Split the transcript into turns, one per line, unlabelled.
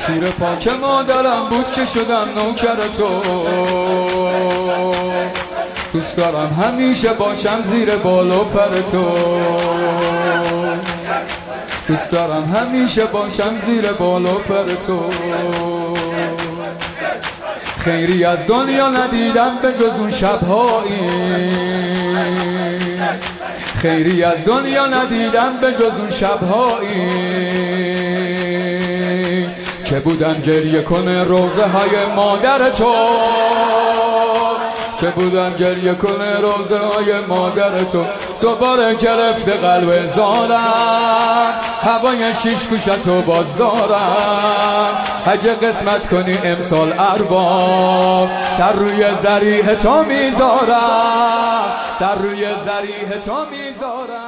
تیر پاک مادرم بود که شدم نوکر تو. دوست دارم همیشه باشم زیر بال و پر تو. دوست دارم همیشه باشم زیر بال و پر تو. خیری از دنیا ندیدم به جز اون شب‌هایی، خیری از دنیا ندیدم به جز اون شب‌هایی که بودن گریه کنه روزه های مادر تو، که بودن گریه کنه روزه های مادر تو. دوباره گرفته قلب زارم، هوای شیش کوشتو باز دارم. اگه قسمت کنی امسال ارباب، در روی ذریح تو میذارم، در روی ذریح تو میذارم.